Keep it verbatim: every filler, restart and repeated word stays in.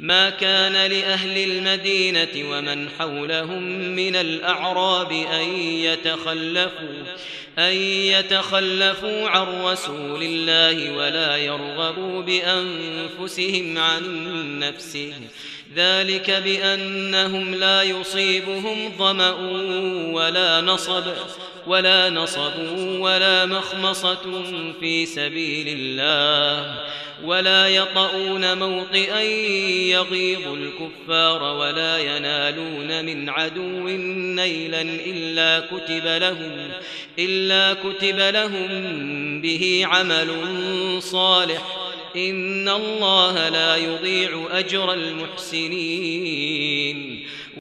ما كان لأهل المدينة ومن حولهم من الأعراب أن يتخلفوا أن يتخلفوا عن رسول الله ولا يرغبوا بأنفسهم عن نفسه، ذلك بأنهم لا يصيبهم ظمأ ولا نصب ولا نصب ولا مخمصة في سبيل الله، ولا يطؤون موطئا يغيظ الكفار ولا ينالون من عدو نيلا إلا كتب لهم إلا كتب لهم به عمل صالح، إن الله لا يضيع أجر المحسنين.